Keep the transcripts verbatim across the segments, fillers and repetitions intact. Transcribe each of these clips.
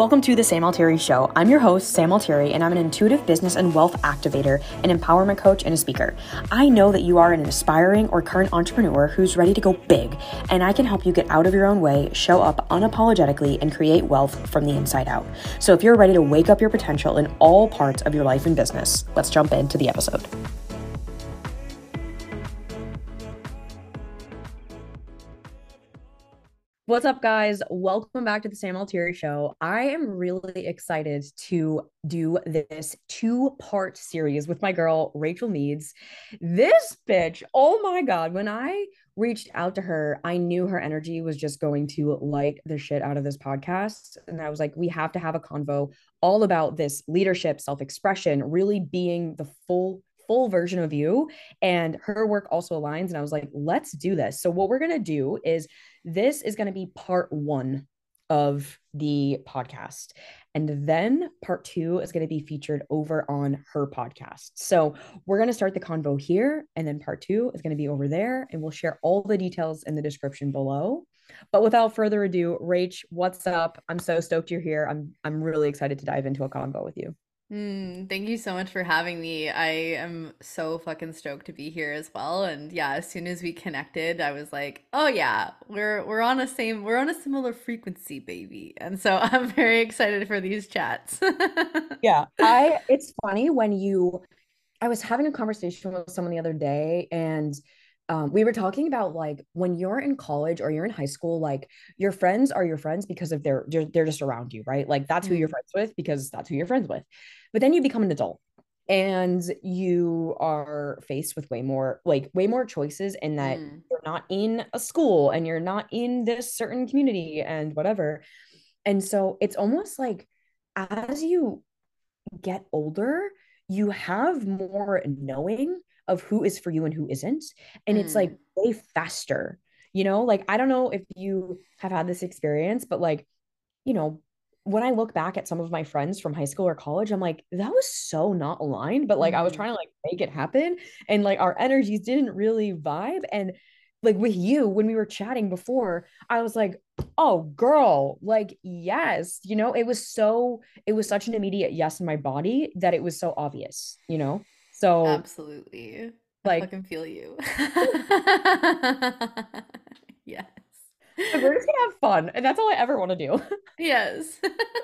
Welcome to the Sam Altieri Show. I'm your host, Sam Altieri, and I'm an intuitive business and wealth activator, an empowerment coach, and a speaker. I know that you are an aspiring or current entrepreneur who's ready to go big, and I can help you get out of your own way, show up unapologetically, and create wealth from the inside out. So if you're ready to wake up your potential in all parts of your life and business, let's jump into the episode. What's up, guys? Welcome back to the Sam Altieri Show. I am really excited to do this two-part series with my girl, Rachel Meads. This bitch, oh my God, when I reached out to her, I knew her energy was just going to light the shit out of this podcast. And I was like, we have to have a convo all about this leadership, self-expression, really being the full full version of you. And her work also aligns. And I was like, let's do this. So what we're going to do is this is going to be part one of the podcast. And then part two is going to be featured over on her podcast. So we're going to start the convo here. And then part two is going to be over there. And we'll share all the details in the description below. But without further ado, Rach, what's up? I'm so stoked you're here. I'm I'm really excited to dive into a convo with you. Mm, thank you so much for having me. I am so fucking stoked to be here as well. And yeah, as soon as we connected, I was like, "Oh yeah, we're we're on a same we're on a similar frequency, baby." And so I'm very excited for these chats. Yeah, I it's funny when you I was having a conversation with someone the other day, and um, we were talking about like when you're in college or you're in high school, like your friends are your friends because of their they're, they're just around you, right? Like that's who you're Mm, friends with because that's who you're friends with. But then you become an adult and you are faced with way more like way more choices in that mm, you're not in a school and you're not in this certain community and whatever. And so it's almost like as you get older, you have more knowing of who is for you and who isn't. And it's like mm. way faster, you know? Like, I don't know if you have had this experience, but like, you know, when I look back at some of my friends from high school or college, I'm like, that was so not aligned, but like I was Mm. trying to like make it happen. And like our energies didn't really vibe. And like with you, when we were chatting before, I was like, oh girl, like, yes, you know, it was so, it was such an immediate yes in my body that it was so obvious, you know? So Absolutely. I like, fucking feel you. Yes. we're just gonna have fun. And that's all I ever want to do. Yes.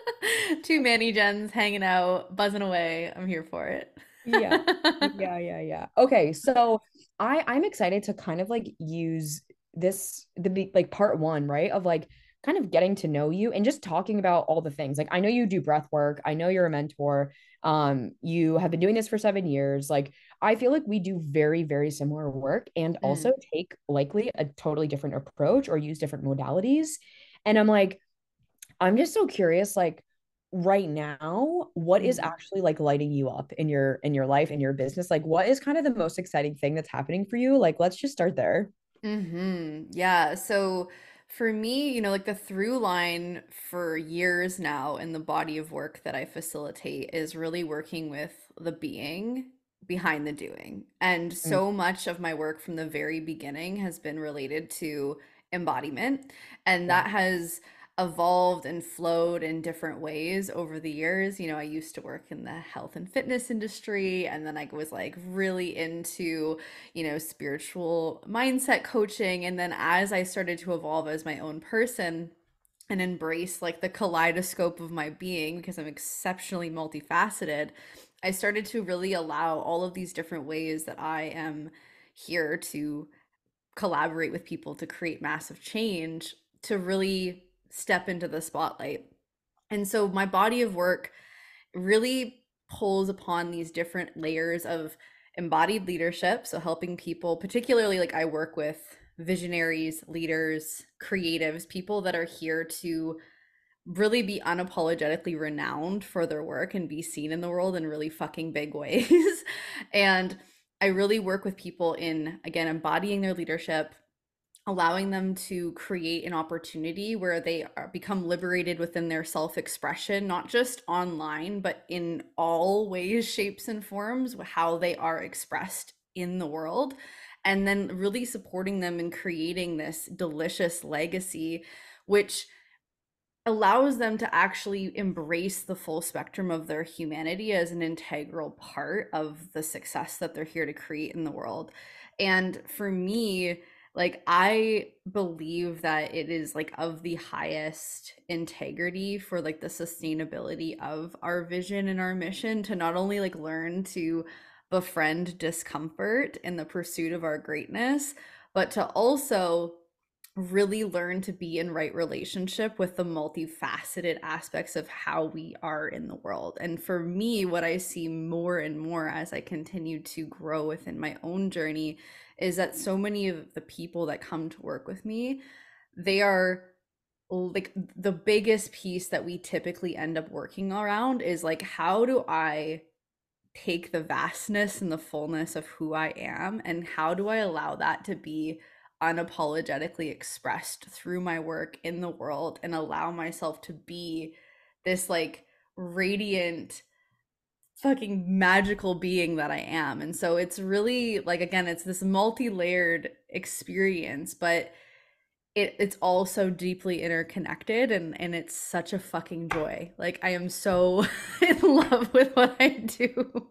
Two Manny Gens hanging out, buzzing away. I'm here for it. Yeah. Yeah, yeah, yeah. Okay, so I I'm excited to kind of like use this the be like part one, right? Of like kind of getting to know you and just talking about all the things. Like I know you do breath work. I know you're a mentor. Um, you have been doing this for seven years. Like I feel like we do very, very similar work and also Mm, take likely a totally different approach or use different modalities. And I'm like, I'm just so curious, like right now, what is mm. actually like lighting you up in your in your life, in your business? Like what is kind of the most exciting thing that's happening for you? Like let's just start there. Hmm. Yeah. So for me, you know, like the through line for years now in the body of work that I facilitate is really working with the being behind the doing. And Mm, so much of my work from the very beginning has been related to embodiment. And yeah. that has evolved and flowed in different ways over the years. You know, I used to work in the health and fitness industry, and then I was like really into you know, spiritual mindset coaching. And then as I started to evolve as my own person and embrace like the kaleidoscope of my being, because I'm exceptionally multifaceted, I started to really allow all of these different ways that I am here to collaborate with people to create massive change to really step into the spotlight. And so my body of work really pulls upon these different layers of embodied leadership. So, helping people, particularly like I work with visionaries, leaders, creatives, people that are here to really be unapologetically renowned for their work and be seen in the world in really fucking big ways. And I really work with people in, again, embodying their leadership, allowing them to create an opportunity where they are, become liberated within their self-expression, not just online, but in all ways, shapes, and forms, how they are expressed in the world. And then really supporting them in creating this delicious legacy, which allows them to actually embrace the full spectrum of their humanity as an integral part of the success that they're here to create in the world. And for me, like I believe that it is like of the highest integrity for like the sustainability of our vision and our mission to not only like learn to befriend discomfort in the pursuit of our greatness, but to also really learn to be in right relationship with the multifaceted aspects of how we are in the world. And for me, what I see more and more as I continue to grow within my own journey is that so many of the people that come to work with me, they are like the biggest piece that we typically end up working around is like, how do I take the vastness and the fullness of who I am, and how do I allow that to be unapologetically expressed through my work in the world, and allow myself to be this like radiant fucking magical being that I am. And so it's really like, again, it's this multi-layered experience, but it it's also deeply interconnected, and and it's such a fucking joy. Like I am so in love with what I do.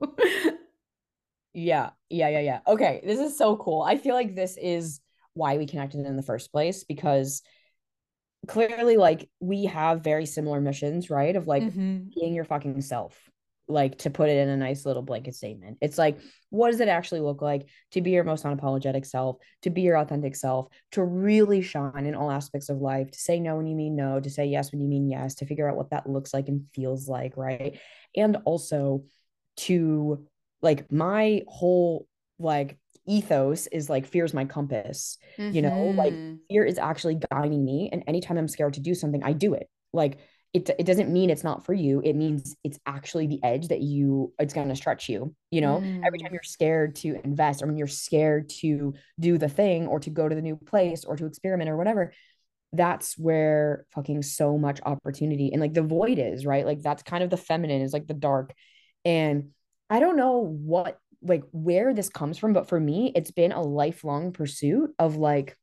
Yeah, yeah, yeah, yeah. Okay, this is so cool. I feel like this is why we connected in the first place, because clearly like we have very similar missions, right? Of like Mm-hmm. being your fucking self, like to put it in a nice little blanket statement. It's like, what does it actually look like to be your most unapologetic self, to be your authentic self, to really shine in all aspects of life, to say no when you mean no, to say yes when you mean yes, to figure out what that looks like and feels like, right? And also to like my whole like ethos is like fear's my compass, you know, like Mm-hmm. fear is actually guiding me. And anytime I'm scared to do something, I do it. Like it, it doesn't mean it's not for you. It means it's actually the edge that you, it's going to stretch you, you know, every Mm. time you're scared to invest, or when you're scared to do the thing or to go to the new place or to experiment or whatever, that's where fucking so much opportunity and like the void is, right? Like that's kind of the feminine, is like the dark. And I don't know what, like where this comes from, but for me, it's been a lifelong pursuit of like,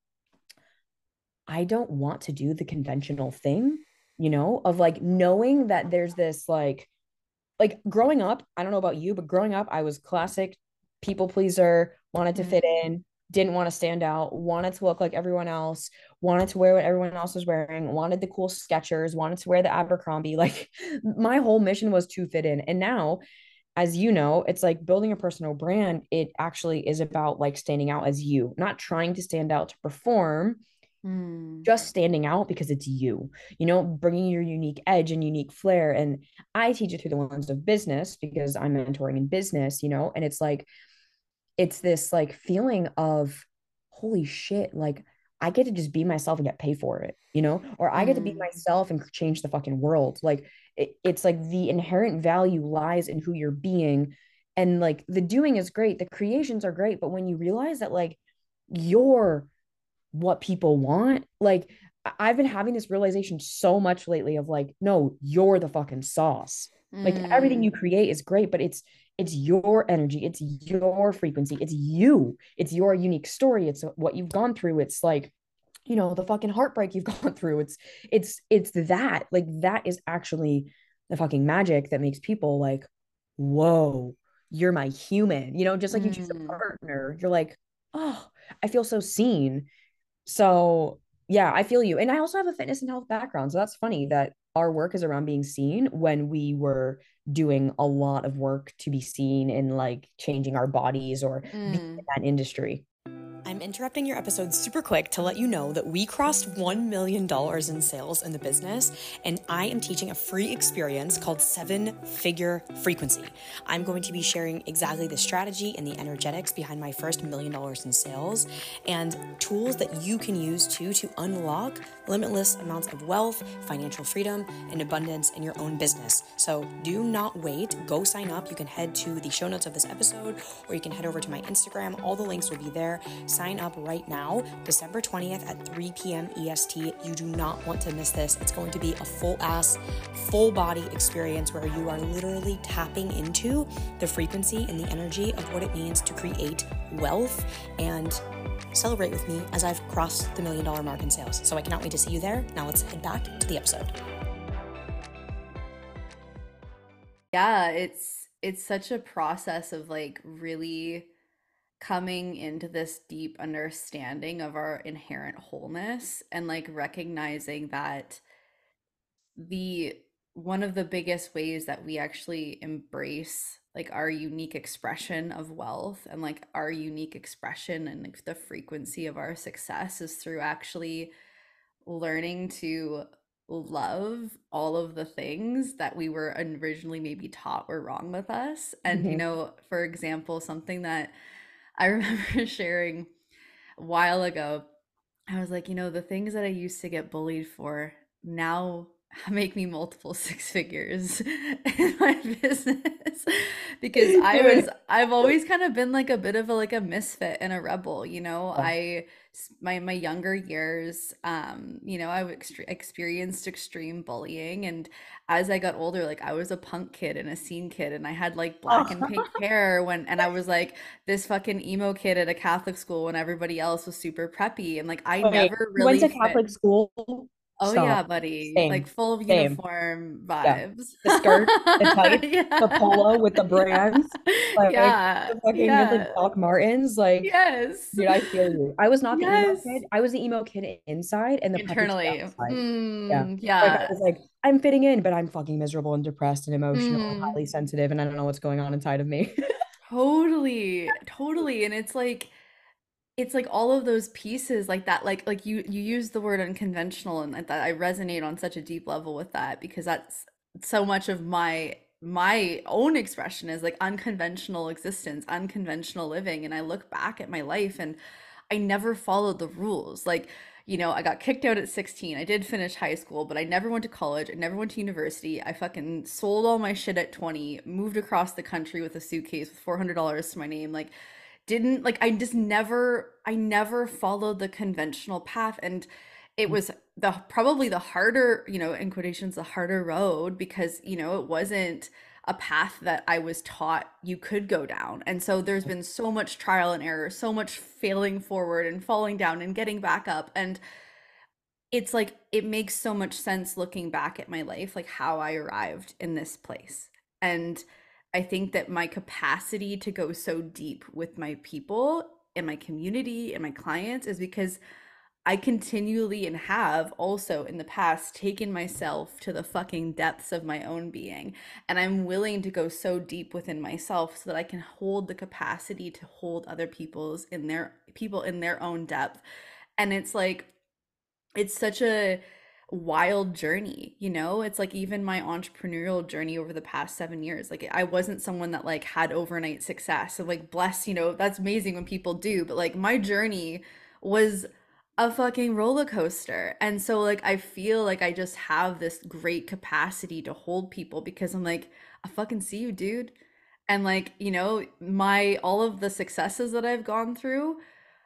I don't want to do the conventional thing, you know, of like knowing that there's this like, like growing up, I don't know about you, but growing up, I was classic people pleaser, wanted to Mm. fit in, didn't want to stand out, wanted to look like everyone else, wanted to wear what everyone else was wearing, wanted the cool Skechers, wanted to wear the Abercrombie. Like my whole mission was to fit in. And now, as you know, it's like building a personal brand. It actually is about like standing out as you, not trying to stand out to perform, Mm. just standing out because it's you, you know, bringing your unique edge and unique flair. And I teach it through the lens of business because I'm mentoring in business, you know, and it's like, it's this like feeling of, holy shit, like I get to just be myself and get paid for it, you know, or I get to be Mm. myself and change the fucking world. Like it, it's like the inherent value lies in who you're being. And like the doing is great, the creations are great, but when you realize that like you're what people want. Like I- have been having this realization so much lately of like, no, you're the fucking sauce. Like everything Mm. you create is great, but it's it's your energy, it's your frequency, it's you, it's your unique story, it's what you've gone through. It's like, you know, the fucking heartbreak you've gone through. It's it's it's that. Like that is actually the fucking magic that makes people like, whoa, you're my human. You know, just like you choose a Mm. partner, you're like, oh, I feel so seen. So yeah, I feel you. And I also have a fitness and health background. So that's funny that our work is around being seen when we were doing a lot of work to be seen in like changing our bodies or being in Mm. that industry. I'm interrupting your episode super quick to let you know that we crossed one million dollars in sales in the business, and I am teaching a free experience called Seven Figure Frequency. I'm going to be sharing exactly the strategy and the energetics behind my first million dollars in sales, and tools that you can use too to unlock limitless amounts of wealth, financial freedom, and abundance in your own business. So do not wait. Go sign up. You can head to the show notes of this episode, or you can head over to my Instagram. All the links will be there. Sign up right now, December twentieth at three p.m. E S T. You do not want to miss this. It's going to be a full ass, full body experience where you are literally tapping into the frequency and the energy of what it means to create wealth and celebrate with me as I've crossed the million dollar mark in sales. So I cannot wait to see you there. Now let's head back to the episode. Yeah, it's it's such a process of like really coming into this deep understanding of our inherent wholeness and like recognizing that the one of the biggest ways that we actually embrace like our unique expression of wealth and like our unique expression and like the frequency of our success is through actually learning to love all of the things that we were originally maybe taught were wrong with us. And, you Mhm. know, for example, something that I remember sharing a while ago, I was like, you know, the things that I used to get bullied for now make me multiple six figures in my business because I Dude. was I've always kind of been like a bit of a like a misfit and a rebel, you know. Yeah. I my my younger years, um, you know, I've ext experienced extreme bullying, and as I got older, like I was a punk kid and a scene kid, and I had like black and pink hair when, and I was like this fucking emo kid at a Catholic school when everybody else was super preppy, and like I Wait, never you went really to fit. Catholic school? Oh yeah, Stop. buddy. Like Same. full Same. uniform Yeah. vibes. The skirt, the tights, the polo Yeah. with the Yeah. brands, like Yeah. the fucking with Yeah. the Doc Martens. Like, Yes. dude, I feel you. I was not the emo Yes. kid. I was the emo kid inside and the preppy kid Internally. outside. Yeah. Mm, Like I yeah. was like, I'm fitting in, but I'm fucking miserable and depressed and emotional and Mm, highly sensitive, and I don't know what's going on inside of me. totally. Totally. And it's like it's like all of those pieces like that, like like you you use the word unconventional, and like that I resonate on such a deep level with that because that's so much of my my own expression is like unconventional existence, unconventional living. And I look back at my life and I never followed the rules. Like, you know, I got kicked out at sixteen. I did finish high school, but I never went to college. I never went to university. I fucking sold all my shit at twenty, moved across the country with a suitcase with four hundred dollars to my name. Like, didn't like I just never I never followed the conventional path, and it was the probably the harder, you know, in quotations, the harder road because, you know, it wasn't a path that I was taught you could go down. And so there's been so much trial and error, so much failing forward and falling down and getting back up. And it's like it makes so much sense looking back at my life, like how I arrived in this place. And I think that my capacity to go so deep with my people and my community and my clients is because I continually and have also in the past taken myself to the fucking depths of my own being. And I'm willing to go so deep within myself so that I can hold the capacity to hold other people's in their people in their own depth. And it's like it's such a wild journey, you know? It's like even my entrepreneurial journey over the past seven years. Like I wasn't someone that like had overnight success. So like bless, you know, that's amazing when people do, but like my journey was a fucking roller coaster. And so like I feel like I just have this great capacity to hold people because I'm like, I fucking see you, dude. And like, you know, my all of the successes that I've gone through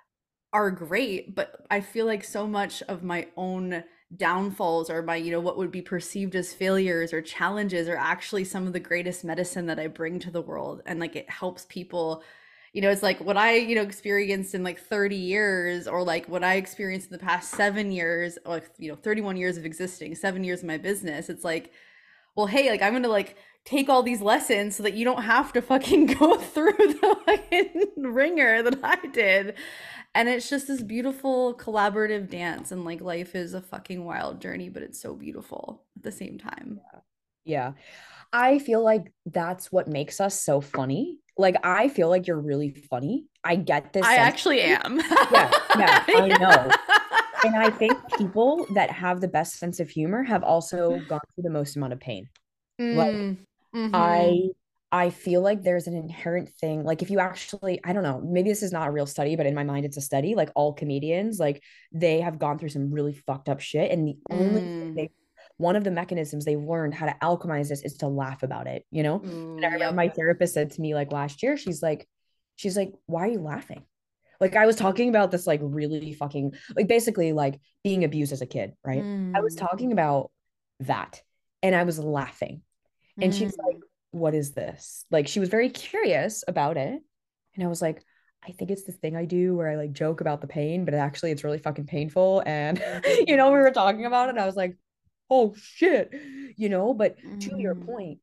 are great, but I feel like so much of my own downfalls or my, you know, what would be perceived as failures or challenges are actually some of the greatest medicine that I bring to the world. And like it helps people, you know, it's like what I, you know, experienced in like thirty years or like what I experienced in the past seven years, or like, you know, thirty-one years of existing, seven years of my business. It's like, well, hey, like I'm gonna like take all these lessons so that you don't have to fucking go through the fucking ringer that I did. And it's just this beautiful collaborative dance, and like life is a fucking wild journey, but it's so beautiful at the same time. Yeah. I feel like that's what makes us so funny. Like I feel like you're really funny. I get this I sense. actually am. Yeah, yeah, I know. Yeah. And I think people that have the best sense of humor have also gone through the most amount of pain. Like Mm, mm-hmm. I I feel like there's an inherent thing. Like if you actually, I don't know, maybe this is not a real study, but in my mind it's a study. Like all comedians, like they have gone through some really fucked up shit. And the only thing Mm, they one of the mechanisms they've learned how to alchemize this is to laugh about it, you know? And I ooh, remember yep. my therapist said to me like last year, she's like, she's like, why are you laughing? Like I was talking about this like really fucking like basically like being abused as a kid, right? I was Mm, talking about that and I was laughing. And she's like, mm, what is this? Like she was very curious about it. And I was like, I think it's this thing I do where I like joke about the pain, but actually it's really fucking painful. And you know, we mm, were talking about it. And I was like, oh shit, you know, but to your mm, point,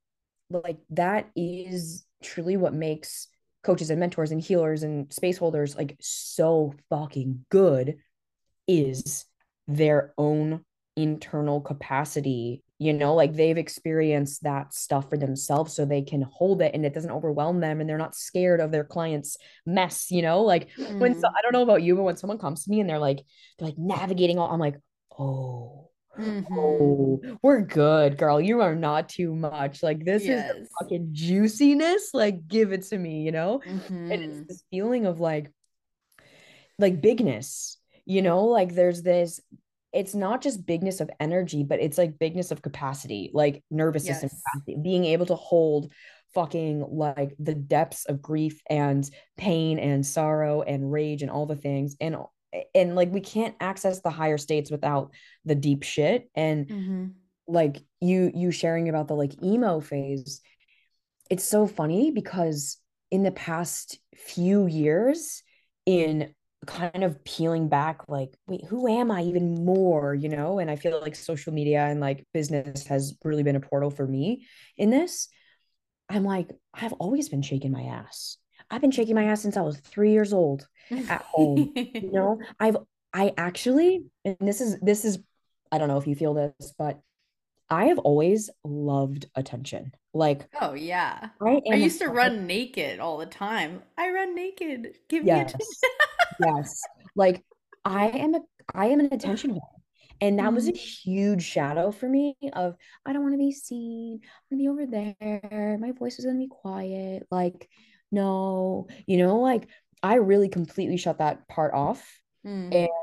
like that is truly what makes coaches and mentors and healers and space holders like so fucking good, is their own internal capacity, you know, like they've experienced that stuff for themselves so they can hold it and it doesn't overwhelm them and they're not scared of their clients mess, you know, like when so, Mm. I don't know about you, but when someone comes to me and they're like they're like navigating all, I'm like, oh, Mm-hmm. oh, we're good, girl, you are not too much, like this is the Yes. fucking juiciness, like give it to me, you know. And it's Mm-hmm. this feeling of like like bigness, you know, like there's this, it's not just bigness of energy, but it's like bigness of capacity, like nervous system Yes. capacity, being able to hold fucking like the depths of grief and pain and sorrow and rage and all the things. And and like we can't access the higher states without the deep shit. And Mm-hmm. like you you sharing about the like emo phase, it's so funny because in the past few years, in kind of peeling back, like, wait, who am I even more, you know? And I feel like social media and like business has really been a portal for me in this. I'm like, I've always been shaking my ass. I've been shaking my ass since I was three years old at home. You know, I've, I actually, and this is, this is, I don't know if you feel this, but I have always loved attention. Like, Oh yeah. I I am a used to sucker. run naked all the time. I run naked. Give me attention. Yes. Yes. Like I am a I am an attention whore. And that was a Mm. huge shadow for me of I don't want to be seen. I'm gonna be over there. My voice is gonna be quiet. Like, no, you know, like I really completely shut that part off. Mm. And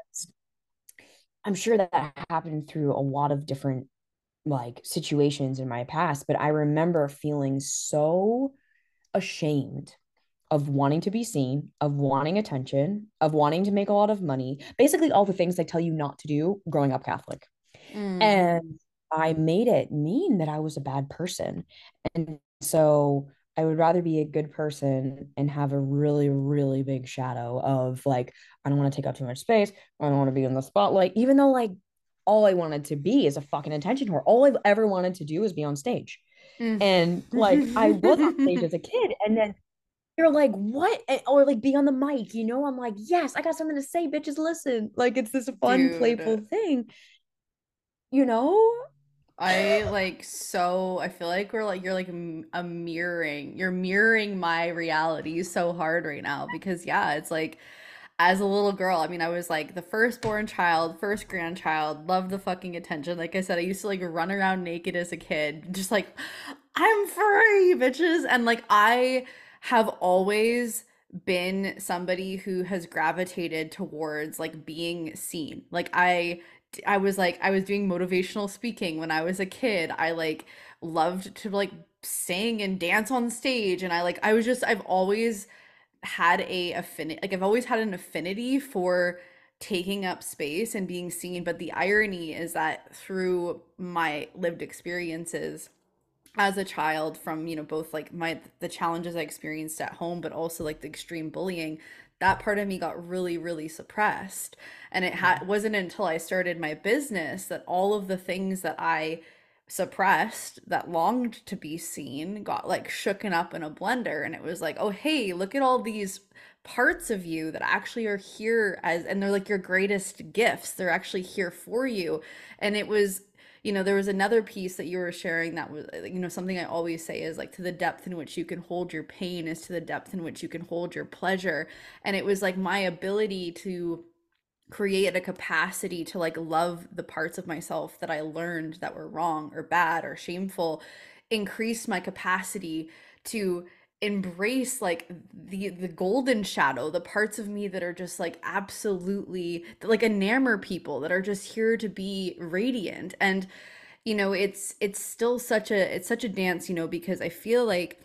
I'm sure that happened through a lot of different like situations in my past, but I remember feeling so ashamed of wanting to be seen, of wanting attention, of wanting to make a lot of money, basically all the things they tell you not to do growing up Catholic. Mm. And I made it mean that I was a bad person. And so I would rather be a good person and have a really, really big shadow of like, I don't want to take up too much space. I don't want to be in the spotlight, even though like all I wanted to be is a fucking attention whore. All I've ever wanted to do is be on stage. Mm. And like I was on stage as a kid. And then you're like, what? And- Or like be on the mic, you know? I'm like, yes, I got something to say, bitches, listen. Like it's this fun, playful Dude, thing, you know? I like so I feel like we're like you're like m- a mirroring. You're mirroring my reality so hard right now because yeah, it's like as a little girl, I mean, I was like the firstborn child, first grandchild, loved the fucking attention. Like I said, I used to like run around naked as a kid, just like, I'm free, bitches. And like, I have always been somebody who has gravitated towards like being seen. Like, I. I was like I was doing motivational speaking when I was a kid. I like loved to like sing and dance on stage and I like I was just I've always had a affinity like I've always had an affinity for taking up space and being seen, but the irony is that through my lived experiences as a child from, you know, both like my the challenges I experienced at home but also like the extreme bullying, that part of me got really really suppressed. And it had wasn't until I started my business that all of the things that I suppressed that longed to be seen got like shooken up in a blender and it was like, oh hey, look at all these parts of you that actually are here as and they're like your greatest gifts. They're actually here for you. And it was, you know, there was another piece that you were sharing that was, you know, something I always say is like to the depth in which you can hold your pain is to the depth in which you can hold your pleasure. And it was like my ability to create a capacity to like love the parts of myself that I learned that were wrong or bad or shameful, increased my capacity to embrace like the the golden shadow, the parts of me that are just like absolutely like enamor people that are just here to be radiant. And you know, it's it's still such a it's such a dance, you know, because I feel like,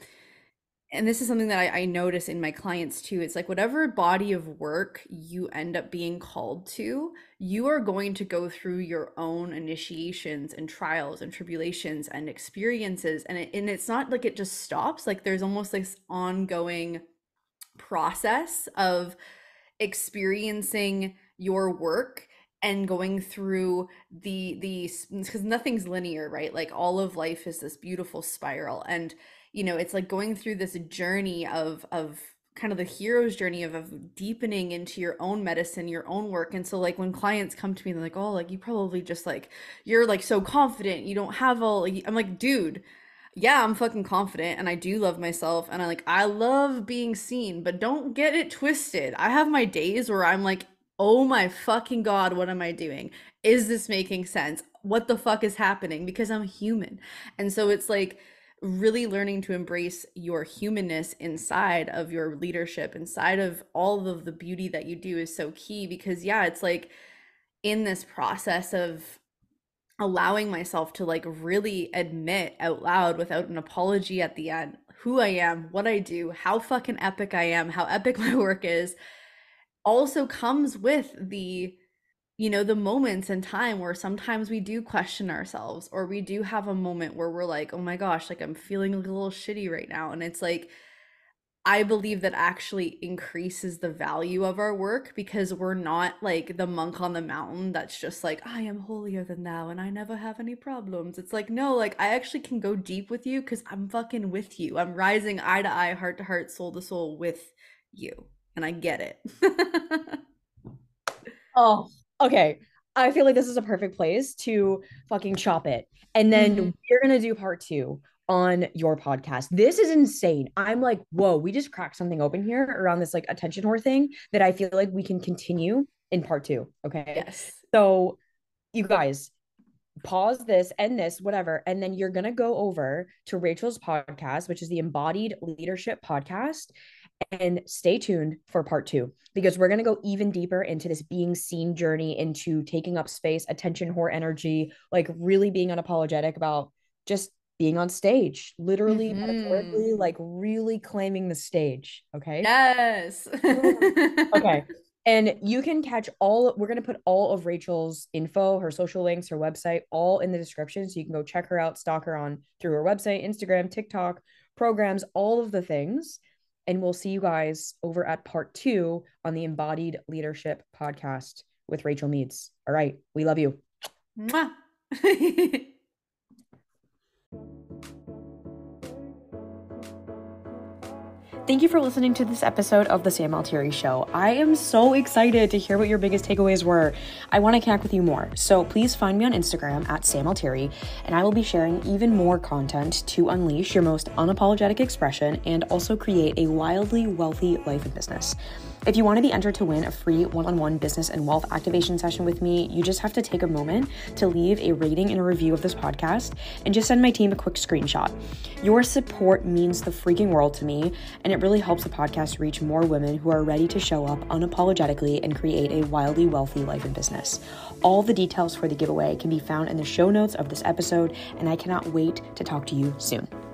and this is something that I, I notice in my clients too. It's like whatever body of work you end up being called to, you are going to go through your own initiations and trials and tribulations and experiences. And it, and it's not like it just stops. Like there's almost this ongoing process of experiencing your work and going through the the because nothing's linear, right? Like all of life is this beautiful spiral, and you know, it's like going through this journey of of kind of the hero's journey of, of deepening into your own medicine, your own work. And so like when clients come to me, they're like, oh, like you probably just like, you're like so confident, you don't have all, like, I'm like, dude, yeah, I'm fucking confident and I do love myself and I like, I love being seen, but don't get it twisted. I have my days where I'm like, oh my fucking God, what am I doing? Is this making sense? What the fuck is happening? Because I'm human. And so it's like, really learning to embrace your humanness inside of your leadership, inside of all of the beauty that you do is so key. Because yeah, it's like in this process of allowing myself to like really admit out loud without an apology at the end who I am, what I do, how fucking epic I am, how epic my work is, also comes with the you know, the moments in time where sometimes we do question ourselves, or we do have a moment where we're like, oh my gosh, like I'm feeling a little shitty right now. And it's like, I believe that actually increases the value of our work, because we're not like the monk on the mountain that's just like, I am holier than thou and I never have any problems. It's like, no, like I actually can go deep with you because I'm fucking with you. I'm rising eye to eye, heart to heart, soul to soul with you. And I get it. Oh, okay. I feel like this is a perfect place to fucking chop it. And then mm-hmm. we're going to do part two on your podcast. This is insane. I'm like, whoa, we just cracked something open here around this like attention whore thing that I feel like we can continue in part two. Okay. Yes. So you guys pause this, end this, whatever. And then you're going to go over to Rachel's podcast, which is the Embodied Leadership Podcast. And stay tuned for part two, because we're going to go even deeper into this being seen journey, into taking up space, attention whore energy, like really being unapologetic about just being on stage, literally, mm-hmm. metaphorically, like really claiming the stage. Okay. Yes. Okay. And you can catch all, we're going to put all of Rachel's info, her social links, her website, all in the description. So you can go check her out, stalk her on through her website, Instagram, TikTok, programs, all of the things. And we'll see you guys over at part two on the Embodied Leadership Podcast with Rachel Meads. All right. We love you. Mwah. Thank you for listening to this episode of The Sam Altieri Show. I am so excited to hear what your biggest takeaways were. I want to connect with you more. So please find me on Instagram at Sam Altieri, and I will be sharing even more content to unleash your most unapologetic expression and also create a wildly wealthy life and business. If you want to be entered to win a free one-on-one business and wealth activation session with me, you just have to take a moment to leave a rating and a review of this podcast and just send my team a quick screenshot. Your support means the freaking world to me, and it really helps the podcast reach more women who are ready to show up unapologetically and create a wildly wealthy life and business. All the details for the giveaway can be found in the show notes of this episode, and I cannot wait to talk to you soon.